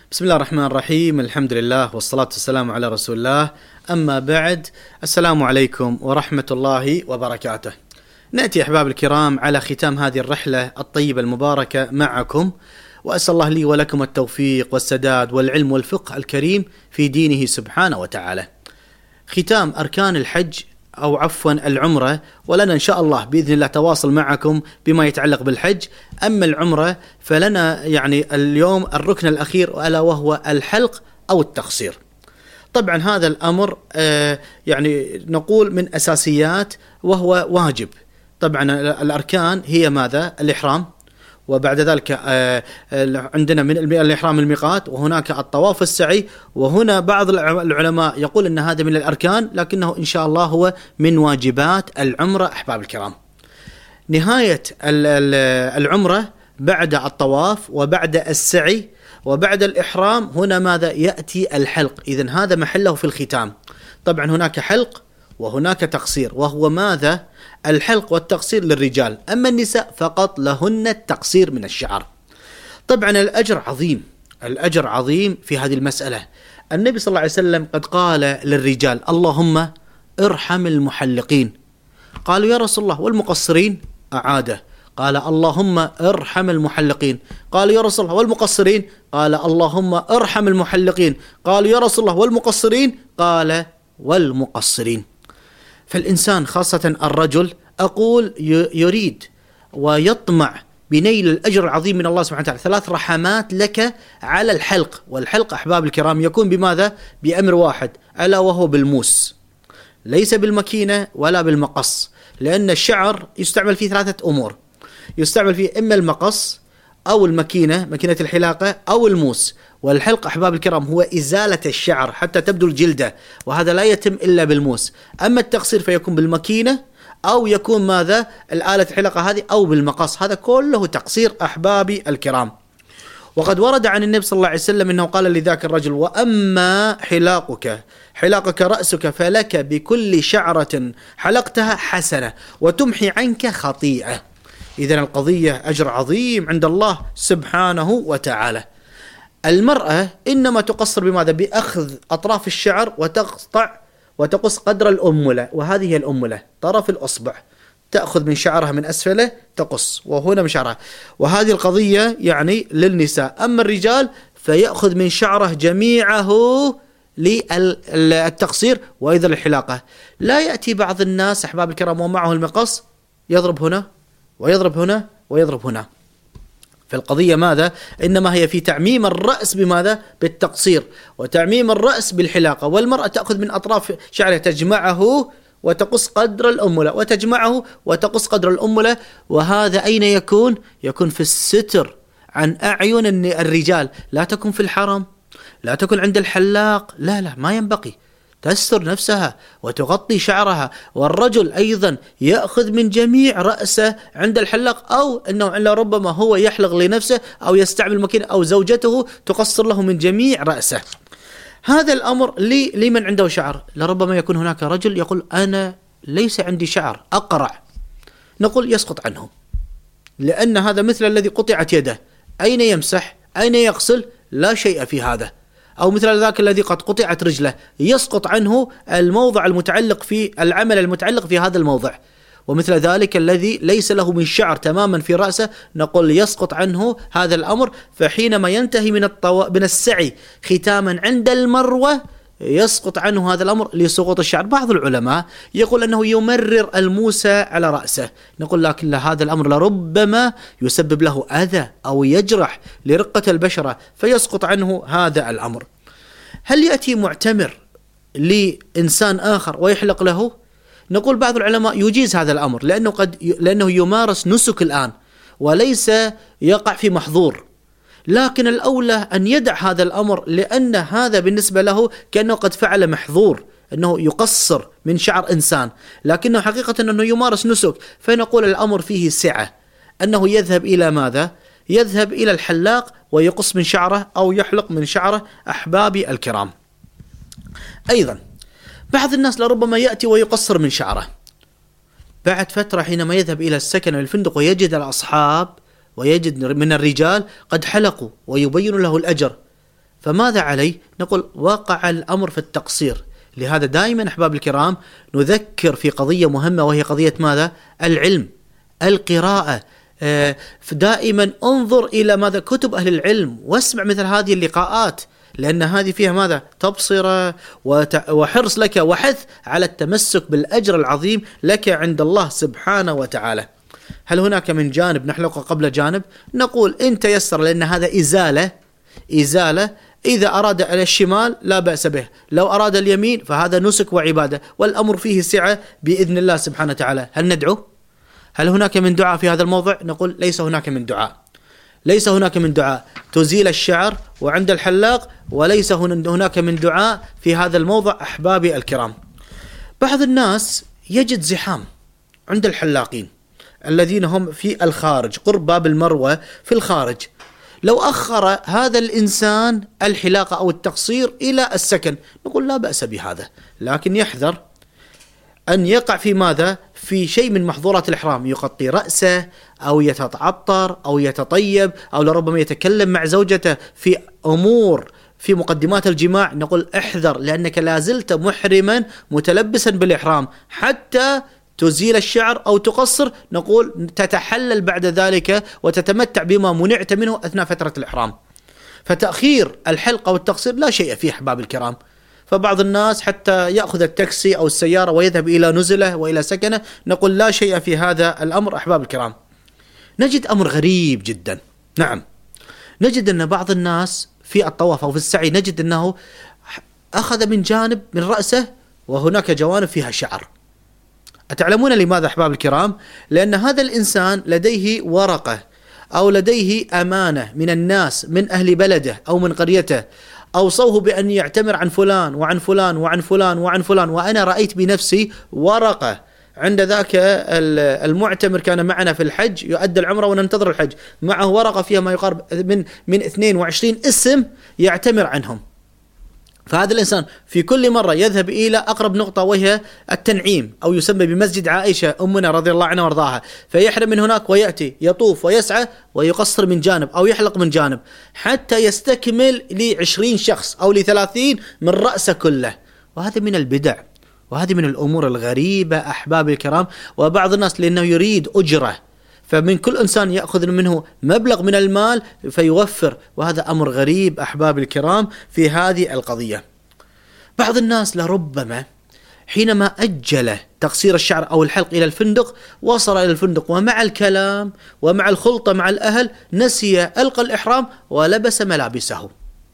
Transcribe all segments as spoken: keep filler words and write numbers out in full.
بسم الله الرحمن الرحيم. الحمد لله والصلاة والسلام على رسول الله. أما بعد، السلام عليكم ورحمة الله وبركاته. نأتي أحباب الكرام على ختام هذه الرحلة الطيبة المباركة معكم، وأسأل الله لي ولكم التوفيق والسداد والعلم والفقه الكريم في دينه سبحانه وتعالى. ختام أركان الحج أو عفوا العمرة، ولنا إن شاء الله بإذن الله تواصل معكم بما يتعلق بالحج. أما العمرة فلنا يعني اليوم الركن الأخير ألا وهو الحلق أو التقصير. طبعا هذا الأمر آه يعني نقول من أساسيات وهو واجب. طبعا الأركان هي ماذا؟ الإحرام، وبعد ذلك عندنا من الإحرام الميقات، وهناك الطواف السعي. وهنا بعض العلماء يقول أن هذا من الأركان، لكنه إن شاء الله هو من واجبات العمرة أحباب الكرام. نهاية العمرة بعد الطواف وبعد السعي وبعد الإحرام هنا ماذا؟ يأتي الحلق. إذن هذا محله في الختام. طبعا هناك حلق وهناك تقصير، وهو ماذا؟ الحلق والتقصير للرجال، أما النساء فقط لهن التقصير من الشعر. طبعا الأجر عظيم، الأجر عظيم في هذه المسألة. النبي صلى الله عليه وسلم قد قال للرجال: اللهم ارحم المحلقين. قالوا: يا رسول الله والمقصرين؟ أعاده، قال: اللهم ارحم المحلقين. قالوا: يا رسول الله والمقصرين؟ قال: اللهم ارحم المحلقين. قالوا: يا رسول الله والمقصرين؟ قال: والمقصرين. فالإنسان خاصة الرجل أقول يريد ويطمع بنيل الأجر العظيم من الله سبحانه وتعالى. ثلاث رحمات لك على الحلق، والحلق أحباب الكرام يكون بماذا؟ بأمر واحد، ألا وهو بالموس، ليس بالمكينة ولا بالمقص، لأن الشعر يستعمل فيه ثلاثة أمور. يستعمل فيه إما المقص أو المكينة، مكينة الحلاقة، أو الموس. والحلق أحباب الكرام هو إزالة الشعر حتى تبدو الجلدة، وهذا لا يتم إلا بالموس. أما التقصير فيكون بالمكينة، أو يكون ماذا؟ الآلة الحلقة هذه، أو بالمقص. هذا كله تقصير أحبابي الكرام. وقد ورد عن النبي صلى الله عليه وسلم أنه قال لذاك الرجل: وأما حلاقك حلاقك رأسك فلك بكل شعرة حلقتها حسنة وتمحي عنك خطيئة. إذن القضية أجر عظيم عند الله سبحانه وتعالى. المرأة إنما تقصر بماذا؟ بأخذ أطراف الشعر وتقطع وتقص قدر الأملة، وهذه هي الأملة، طرف الأصبع، تأخذ من شعرها من أسفله تقص، وهنا من شعرها. وهذه القضية يعني للنساء. أما الرجال فيأخذ من شعره جميعه للتقصير وأيضا الحلاقة. لا يأتي بعض الناس أحباب الكرام ومعه المقص يضرب هنا ويضرب هنا ويضرب هنا. فالقضية ماذا؟ إنما هي في تعميم الرأس بماذا؟ بالتقصير، وتعميم الرأس بالحلاقة. والمرأة تأخذ من أطراف شعرها تجمعه وتقص قدر الأملة، وتجمعه وتقص قدر الأملة. وهذا أين يكون؟ يكون في الستر عن أعين الرجال، لا تكون في الحرم، لا تكون عند الحلاق، لا لا ما ينبغي، تستر نفسها وتغطي شعرها. والرجل أيضا يأخذ من جميع رأسه عند الحلاق، أو أنه ربما هو يحلق لنفسه أو يستعمل مكينة، أو زوجته تقصر له من جميع رأسه. هذا الأمر لي لمن عنده شعر. لربما يكون هناك رجل يقول: أنا ليس عندي شعر، أقرع. نقول: يسقط عنه، لأن هذا مثل الذي قطعت يده، أين يمسح؟ أين يغسل؟ لا شيء في هذا. أو مثل ذاك الذي قد قطعت رجله، يسقط عنه الموضع المتعلق في العمل المتعلق في هذا الموضع. ومثل ذلك الذي ليس له من شعر تماما في رأسه، نقول يسقط عنه هذا الأمر. فحينما ينتهي من الطو... من السعي ختاما عند المروة يسقط عنه هذا الأمر لسقوط الشعر. بعض العلماء يقول أنه يمرر الموسى على رأسه، نقول لكن هذا الأمر لربما يسبب له أذى أو يجرح لرقة البشرة فيسقط عنه هذا الأمر. هل يأتي معتمر لإنسان آخر ويحلق له؟ نقول بعض العلماء يجيز هذا الأمر، لأنه قد ي... لأنه يمارس نسك الآن وليس يقع في محظور. لكن الأولى أن يدع هذا الأمر، لأن هذا بالنسبة له كأنه قد فعل محظور، أنه يقصر من شعر إنسان، لكنه حقيقة أنه يمارس نسك. فنقول الأمر فيه سعة، أنه يذهب إلى ماذا؟ يذهب إلى الحلاق ويقص من شعره أو يحلق من شعره أحبابي الكرام. أيضا بعض الناس لربما يأتي ويقصر من شعره بعد فترة، حينما يذهب إلى السكن الفندق ويجد الأصحاب ويجد من الرجال قد حلقوا ويبين له الأجر، فماذا عليه؟ نقول وقع الأمر في التقصير. لهذا دائما أحباب الكرام نذكر في قضية مهمة، وهي قضية ماذا؟ العلم، القراءة. دائما انظر إلى ماذا؟ كتب أهل العلم، واسمع مثل هذه اللقاءات، لأن هذه فيها ماذا؟ تبصرة وحرص لك وحث على التمسك بالأجر العظيم لك عند الله سبحانه وتعالى. هل هناك من جانب نحلقه قبل جانب؟ نقول إن تيسر، لأن هذا إزالة إزالة إذا أراد على الشمال لا بأس به، لو أراد اليمين فهذا نسك وعبادة، والأمر فيه سعة بإذن الله سبحانه وتعالى. هل ندعو؟ هل هناك من دعاء في هذا الموضع؟ نقول ليس هناك من دعاء، ليس هناك من دعاء تزيل الشعر وعند الحلاق، وليس هناك من دعاء في هذا الموضع أحبابي الكرام. بعض الناس يجد زحام عند الحلاقين الذين هم في الخارج قرب باب المروة في الخارج، لو أخر هذا الإنسان الحلاقة أو التقصير إلى السكن نقول لا بأس بهذا، لكن يحذر أن يقع في ماذا؟ في شيء من محظورات الإحرام، يغطي رأسه أو يتعطر أو يتطيب أو لربما يتكلم مع زوجته في أمور في مقدمات الجماع. نقول احذر، لأنك لازلت محرما متلبسا بالإحرام حتى تزيل الشعر أو تقصر. نقول تتحلل بعد ذلك وتتمتع بما منعت منه أثناء فترة الإحرام. فتأخير الحلقة والتقصير لا شيء فيه أحباب الكرام. فبعض الناس حتى يأخذ التاكسي أو السيارة ويذهب إلى نزله وإلى سكنه، نقول لا شيء في هذا الأمر أحباب الكرام. نجد أمر غريب جدا، نعم، نجد أن بعض الناس في الطواف أو في السعي نجد أنه أخذ من جانب من رأسه وهناك جوانب فيها شعر. أتعلمون لماذا أحباب الكرام؟ لأن هذا الإنسان لديه ورقة أو لديه أمانة من الناس من أهل بلده أو من قريته، أوصوه بأن يعتمر عن فلان وعن فلان وعن فلان وعن فلان. وأنا رأيت بنفسي ورقة عند ذاك المعتمر كان معنا في الحج يؤدي العمرة وننتظر الحج، معه ورقة فيها ما يقارب من من اثنين وعشرين اسم يعتمر عنهم. فهذا الإنسان في كل مرة يذهب إلى أقرب نقطة وهي التنعيم أو يسمى بمسجد عائشة أمنا رضي الله عنها وارضاها، فيحرم من هناك ويأتي يطوف ويسعى ويقصر من جانب أو يحلق من جانب حتى يستكمل لعشرين شخص أو لثلاثين من رأسه كله. وهذا من البدع وهذه من الأمور الغريبة أحباب الكرام. وبعض الناس لأنه يريد أجرة فمن كل إنسان يأخذ منه مبلغ من المال فيوفر، وهذا أمر غريب أحباب الكرام في هذه القضية. بعض الناس لربما حينما أجل تقصير الشعر أو الحلق إلى الفندق وصل إلى الفندق ومع الكلام ومع الخلطة مع الأهل نسي ألقى الإحرام ولبس ملابسه،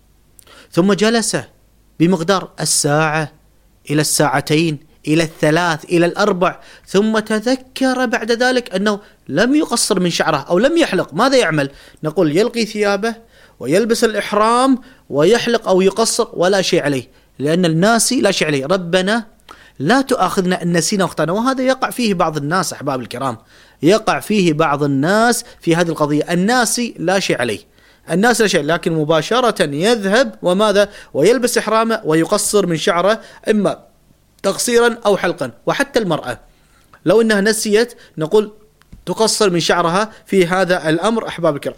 ثم جلس بمقدار الساعة إلى الساعتين إلى الثلاث إلى الأربع، ثم تذكر بعد ذلك أنه لم يقصر من شعره أو لم يحلق. ماذا يعمل؟ نقول يلقي ثيابه ويلبس الإحرام ويحلق أو يقصر ولا شيء عليه، لأن الناسي لا شيء عليه. ربنا لا تؤاخذنا إن نسينا واخطأنا. وهذا يقع فيه بعض الناس أحباب الكرام، يقع فيه بعض الناس في هذه القضية. الناسي لا شيء عليه، الناس لا شيء، لكن مباشرة يذهب وماذا؟ ويلبس إحرامه ويقصر من شعره إما تقصيرا أو حلقا. وحتى المرأة لو أنها نسيت نقول تقصر من شعرها في هذا الأمر أحباب الكرام.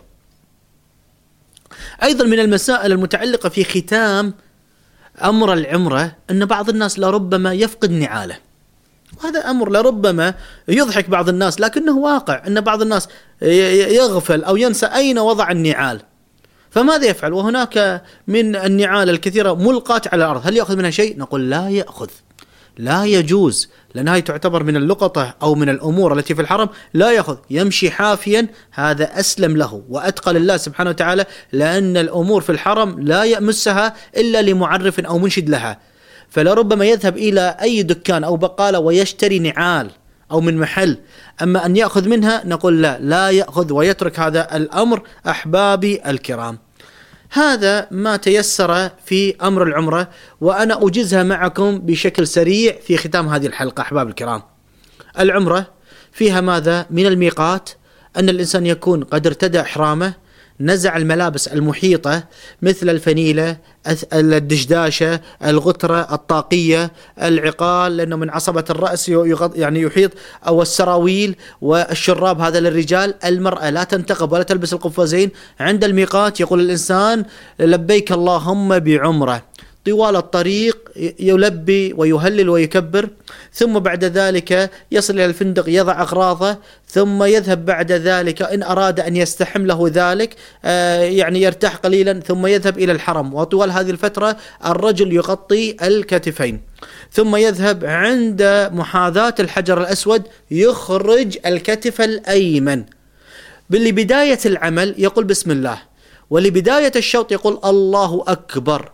أيضا من المسائل المتعلقة في ختام أمر العمرة أن بعض الناس لربما يفقد نعاله، وهذا أمر لربما يضحك بعض الناس لكنه واقع، أن بعض الناس يغفل أو ينسى أين وضع النعال، فماذا يفعل؟ وهناك من النعال الكثيرة ملقاة على الأرض، هل يأخذ منها شيء؟ نقول لا يأخذ، لا يجوز، لأن هذه تعتبر من اللقطة أو من الأمور التي في الحرم، لا يأخذ، يمشي حافيا، هذا أسلم له وأتقى لله سبحانه وتعالى، لأن الأمور في الحرم لا يأمسها إلا لمعرف أو منشد لها. فلربما يذهب إلى أي دكان أو بقالة ويشتري نعال أو من محل، أما أن يأخذ منها نقول لا، لا يأخذ ويترك هذا الأمر أحبابي الكرام. هذا ما تيسر في أمر العمرة، وأنا أجزها معكم بشكل سريع في ختام هذه الحلقة أحباب الكرام. العمرة فيها ماذا؟ من الميقات أن الإنسان يكون قد ارتدى إحرامه، نزع الملابس المحيطة مثل الفنيلة، الدشداشة، الغترة، الطاقية، العقال لأنه من عصبة الرأس يعني يحيط، أو السراويل والشراب هذا للرجال. المرأة لا تنتقب ولا تلبس القفازين. عند الميقات يقول الإنسان لبيك اللهم بعمرة، طوال الطريق يلبي ويهلل ويكبر، ثم بعد ذلك يصل إلى الفندق يضع أغراضه، ثم يذهب بعد ذلك إن أراد أن يستحم له ذلك يعني يرتاح قليلا، ثم يذهب إلى الحرم. وطوال هذه الفترة الرجل يغطي الكتفين، ثم يذهب عند محاذاة الحجر الأسود يخرج الكتف الأيمن. لبداية العمل يقول بسم الله، ولبداية الشوط يقول الله أكبر.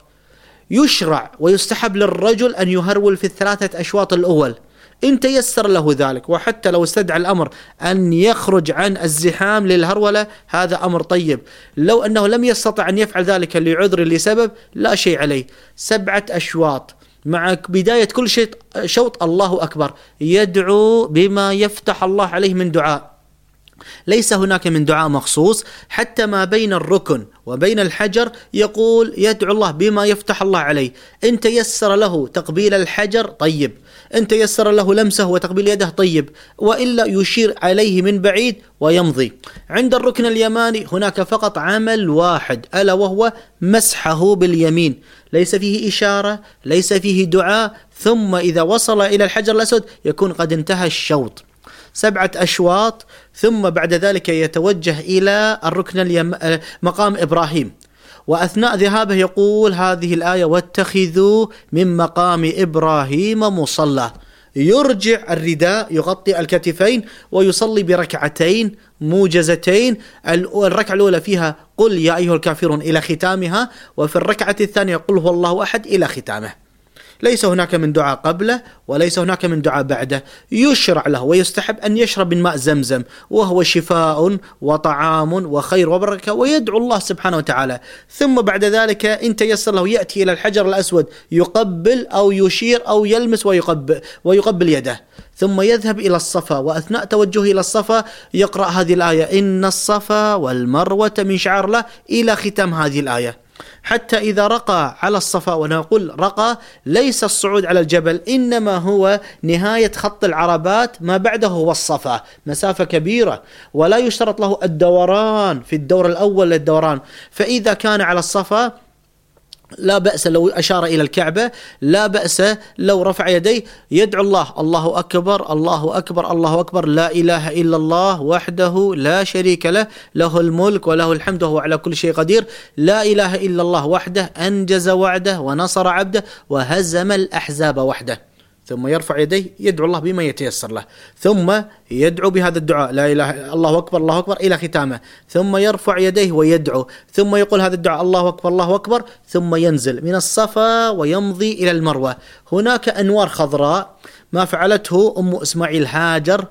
يشرع ويستحب للرجل أن يهرول في الثلاثة أشواط الأول إن تيسر له ذلك، وحتى لو استدعى الأمر أن يخرج عن الزحام للهرولة هذا أمر طيب. لو أنه لم يستطع أن يفعل ذلك لعذر لسبب لا شيء عليه. سبعة أشواط مع بداية كل شيء شوط الله أكبر، يدعو بما يفتح الله عليه من دعاء. ليس هناك من دعاء مخصوص، حتى ما بين الركن وبين الحجر يقول يدعو الله بما يفتح الله عليه. إن تيسر له تقبيل الحجر طيب، إن تيسر له لمسه وتقبيل يده طيب، وإلا يشير عليه من بعيد ويمضي. عند الركن اليماني هناك فقط عمل واحد ألا وهو مسحه باليمين، ليس فيه إشارة، ليس فيه دعاء. ثم إذا وصل إلى الحجر الأسود يكون قد انتهى الشوط. سبعة أشواط، ثم بعد ذلك يتوجه إلى الركن اليم... مقام إبراهيم، وأثناء ذهابه يقول هذه الآية واتخذوا من مقام إبراهيم مصلى. يرجع الرداء يغطي الكتفين ويصلي بركعتين موجزتين. الركعة الأولى فيها قل يا أيها الكافرون إلى ختامها، وفي الركعة الثانية قل هو الله أحد إلى ختامه. ليس هناك من دعاء قبله وليس هناك من دعاء بعده. يشرع له ويستحب أن يشرب من ماء زمزم، وهو شفاء وطعام وخير وبركة، ويدعو الله سبحانه وتعالى. ثم بعد ذلك إن تيسر له يأتي إلى الحجر الأسود يقبل أو يشير أو يلمس ويقبل, ويقبل يده، ثم يذهب إلى الصفا. وأثناء توجهه إلى الصفا يقرأ هذه الآية إن الصفا والمروة من شعائر الله إلى ختام هذه الآية. حتى إذا رقى على الصفا، ونقول رقى ليس الصعود على الجبل، إنما هو نهاية خط العربات، ما بعده هو الصفا، مسافة كبيرة، ولا يشترط له الدوران في الدور الأول للدوران. فإذا كان على الصفا لا بأس لو أشار إلى الكعبة، لا بأس لو رفع يديه يدعو الله الله أكبر الله أكبر الله أكبر لا إله إلا الله وحده لا شريك له له الملك وله الحمد وهو على كل شيء قدير، لا إله إلا الله وحده أنجز وعده ونصر عبده وهزم الأحزاب وحده. ثم يرفع يديه يدعو الله بما يتيسر له، ثم يدعو بهذا الدعاء لا إله الله أكبر الله أكبر إلى ختامه، ثم يرفع يديه ويدعو، ثم يقول هذا الدعاء الله أكبر الله أكبر، ثم ينزل من الصفا ويمضي إلى المروة. هناك أنوار خضراء ما فعلته أم إسماعيل هاجر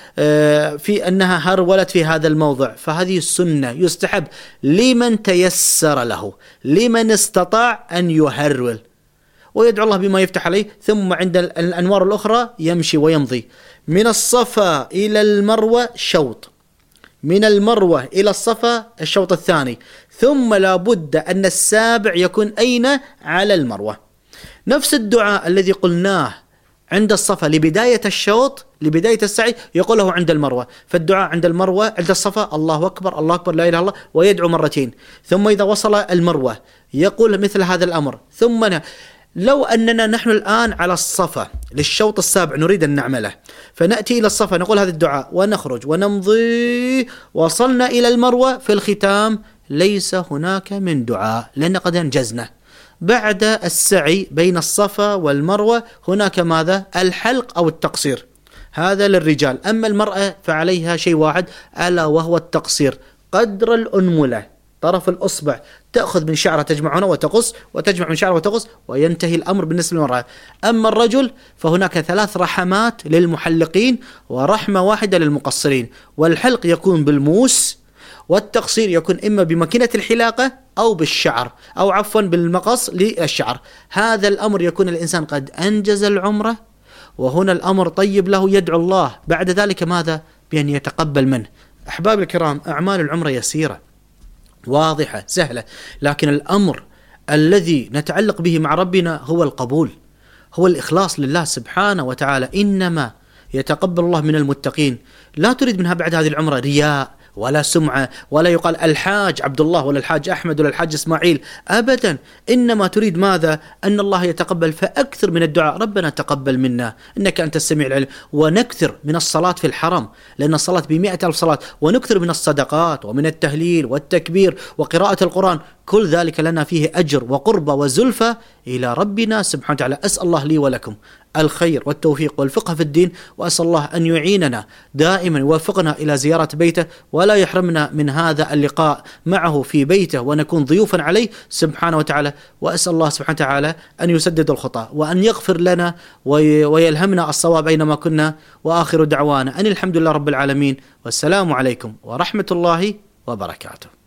في أنها هرولت في هذا الموضع، فهذه السنة يستحب لمن تيسر له، لمن استطاع أن يهرول، ويدعو الله بما يفتح عليه. ثم عند الأنوار الأخرى يمشي ويمضي. من الصفا إلى المروة شوط، من المروة إلى الصفا الشوط الثاني، ثم لابد أن السابع يكون أين؟ على المروة. نفس الدعاء الذي قلناه عند الصفا لبداية الشوط لبداية السعي يقوله عند المروة. فالدعاء عند المروة عند الصفا الله أكبر الله أكبر لا إله إلا الله، ويدعو مرتين. ثم إذا وصل المروة يقول مثل هذا الأمر. ثم لو أننا نحن الآن على الصفا للشوط السابع نريد أن نعمله، فنأتي إلى الصفا نقول هذا الدعاء ونخرج ونمضي، وصلنا إلى المروة في الختام ليس هناك من دعاء لأن قد أنجزنا. بعد السعي بين الصفا والمروة هناك ماذا؟ الحلق أو التقصير، هذا للرجال. أما المرأة فعليها شيء واحد ألا وهو التقصير، قدر الأنملة، طرف الأصبع تأخذ من شعرها تجمع هنا وتقص، وتجمع من شعرها وتقص، وينتهي الأمر بالنسبة للمرأة. أما الرجل فهناك ثلاث رحمات للمحلقين ورحمة واحدة للمقصرين، والحلق يكون بالموس، والتقصير يكون إما بماكينة الحلاقة أو بالشعر أو عفوا بالمقص للشعر. هذا الأمر يكون الإنسان قد أنجز العمرة، وهنا الأمر طيب له، يدعو الله بعد ذلك ماذا؟ بأن يتقبل منه. أحباب الكرام، أعمال العمرة يسيرة، واضحة سهلة. لكن الأمر الذي نتعلق به مع ربنا هو القبول، هو الإخلاص لله سبحانه وتعالى. إنما يتقبل الله من المتقين. لا تريد منها بعد هذه العمرة رياء ولا سمعة، ولا يقال الحاج عبد الله ولا الحاج أحمد ولا الحاج إسماعيل، أبدا. إنما تريد ماذا؟ أن الله يتقبل. فأكثر من الدعاء، ربنا تقبل منا إنك أنت السميع العليم. ونكثر من الصلاة في الحرم، لأن الصلاة بمئة ألف صلاة. ونكثر من الصدقات ومن التهليل والتكبير وقراءة القرآن. كل ذلك لنا فيه أجر وقربة وزلفة إلى ربنا سبحانه وتعالى. أسأل الله لي ولكم الخير والتوفيق والفقه في الدين، وأسأل الله أن يعيننا دائما، يوفقنا إلى زيارة بيته، ولا يحرمنا من هذا اللقاء معه في بيته ونكون ضيوفا عليه سبحانه وتعالى. وأسأل الله سبحانه وتعالى أن يسدد الخطأ وأن يغفر لنا ويلهمنا الصواب أينما كنا. وآخر دعوانا أن الحمد لله رب العالمين، والسلام عليكم ورحمة الله وبركاته.